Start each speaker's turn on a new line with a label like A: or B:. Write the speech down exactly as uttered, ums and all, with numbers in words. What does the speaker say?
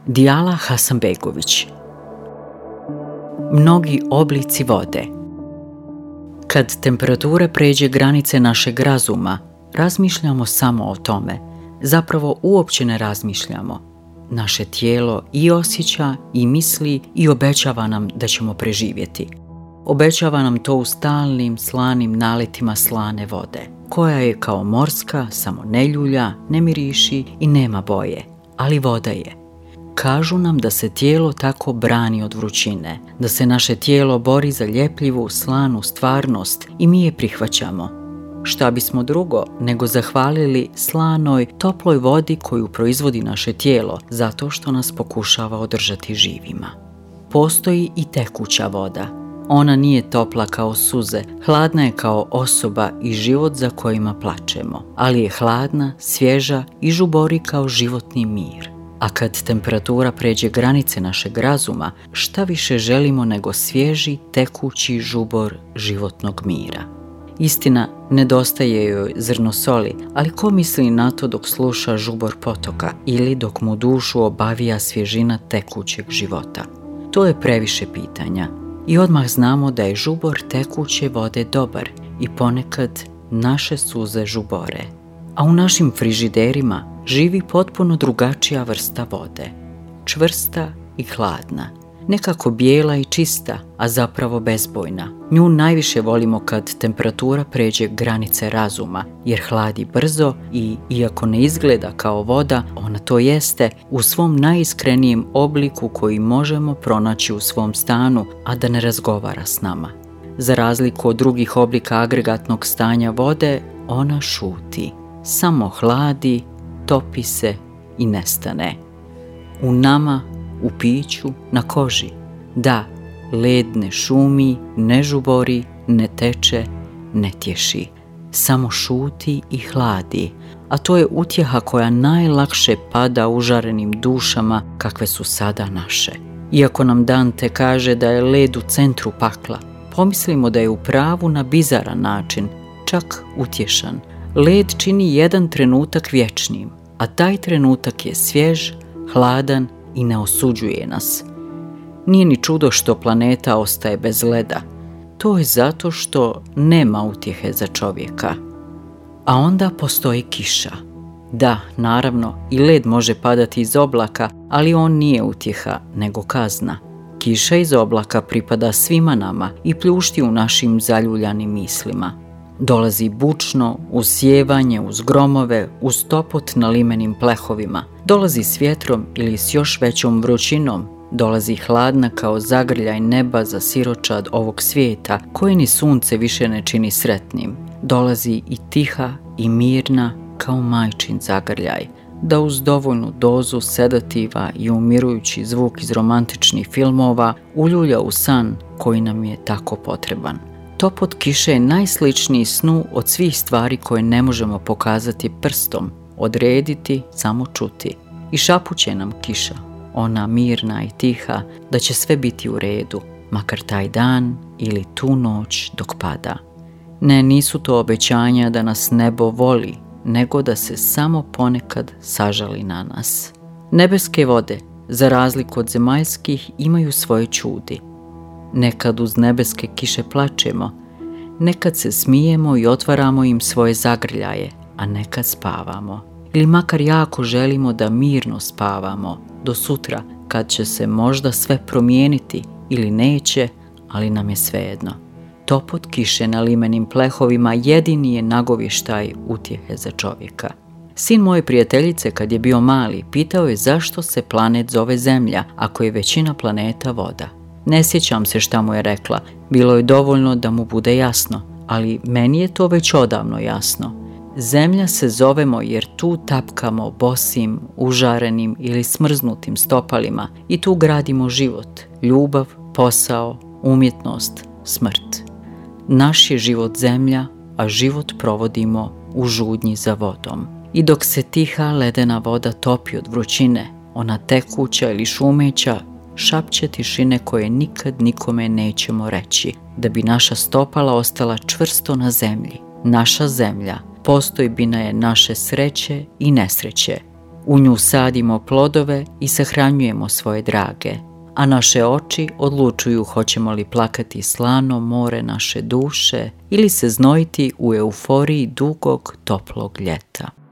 A: Dijala Hasanbegović. Mnogi oblici vode. Kad temperatura pređe granice našeg razuma, razmišljamo samo o tome. Zapravo uopće ne razmišljamo. Naše tijelo i osjeća i misli i obećava nam da ćemo preživjeti. Obećava nam to u stalnim slanim naletima slane vode, koja je kao morska, samo ne ljulja, ne miriši i nema boje, ali voda je. Kažu nam da se tijelo tako brani od vrućine, da se naše tijelo bori za ljepljivu, slanu stvarnost i mi je prihvaćamo. Šta bismo drugo nego zahvalili slanoj, toploj vodi koju proizvodi naše tijelo, zato što nas pokušava održati živima. Postoji i tekuća voda. Ona nije topla kao suze, hladna je kao osoba i život za kojima plačemo, ali je hladna, svježa i žubori kao životni mir. A kad temperatura pređe granice našeg razuma, šta više želimo nego svježi, tekući žubor životnog mira. Istina, nedostaje joj zrno soli, ali ko misli na to dok sluša žubor potoka ili dok mu dušu obavija svježina tekućeg života? To je previše pitanja. I odmah znamo da je žubor tekuće vode dobar i ponekad naše suze žubore. A u našim frižiderima živi potpuno drugačija vrsta vode. Čvrsta i hladna. Nekako bijela i čista, a zapravo bezbojna. Nju najviše volimo kad temperatura pređe granice razuma, jer hladi brzo i, iako ne izgleda kao voda, ona to jeste u svom najiskrenijem obliku koji možemo pronaći u svom stanu, a da ne razgovara s nama. Za razliku od drugih oblika agregatnog stanja vode, ona šuti. Samo hladi, topi se i nestane. U nama, u piću, na koži. Da, led ne šumi, ne žubori, ne teče, ne tješi. Samo šuti i hladi, a to je utjeha koja najlakše pada užarenim dušama kakve su sada naše. Iako nam Dante kaže da je led u centru pakla, pomislimo da je u pravu na bizaran način, čak utješan. Led čini jedan trenutak vječnim, a taj trenutak je svjež, hladan i ne osuđuje nas. Nije ni čudo što planeta ostaje bez leda. To je zato što nema utjehe za čovjeka. A onda postoji kiša. Da, naravno, i led može padati iz oblaka, ali on nije utjeha, nego kazna. Kiša iz oblaka pripada svima nama i pljušti u našim zaljuljanim mislima. Dolazi bučno, uz sjevanje, uz gromove, uz topot na limenim plehovima. Dolazi s vjetrom ili s još većom vrućinom. Dolazi hladna kao zagrljaj neba za siročad ovog svijeta, koje ni sunce više ne čini sretnim. Dolazi i tiha i mirna kao majčin zagrljaj, da uz dovoljnu dozu sedativa i umirujući zvuk iz romantičnih filmova uljulja u san koji nam je tako potreban. Topot kiše je najsličniji snu od svih stvari koje ne možemo pokazati prstom, odrediti, samo čuti. I šapuće nam kiša, ona mirna i tiha, da će sve biti u redu, makar taj dan ili tu noć dok pada. Ne, nisu to obećanja da nas nebo voli, nego da se samo ponekad sažali na nas. Nebeske vode, za razliku od zemaljskih, imaju svoje čudi. Nekad uz nebeske kiše plačemo, nekad se smijemo i otvaramo im svoje zagrljaje, a nekad spavamo. Ili makar jako želimo da mirno spavamo, do sutra kad će se možda sve promijeniti ili neće, ali nam je svejedno. Topot kiše na limenim plehovima jedini je nagovještaj utjehe za čovjeka. Sin moje prijateljice kad je bio mali pitao je zašto se planet zove Zemlja ako je većina planeta voda. Ne sjećam se šta mu je rekla, bilo je dovoljno da mu bude jasno, ali meni je to već odavno jasno. Zemlja se zovemo jer tu tapkamo bosim, užarenim ili smrznutim stopalima i tu gradimo život, ljubav, posao, umjetnost, smrt. Naš je život zemlja, a život provodimo u žudnji za vodom. I dok se tiha ledena voda topi od vrućine, ona tekuća ili šumeća šapće tišine koje nikad nikome nećemo reći, da bi naša stopala ostala čvrsto na zemlji. Naša zemlja, postojbina je naše sreće i nesreće. U nju sadimo plodove i sahranjujemo svoje drage, a naše oči odlučuju hoćemo li plakati slano more naše duše ili se znojiti u euforiji dugog, toplog ljeta.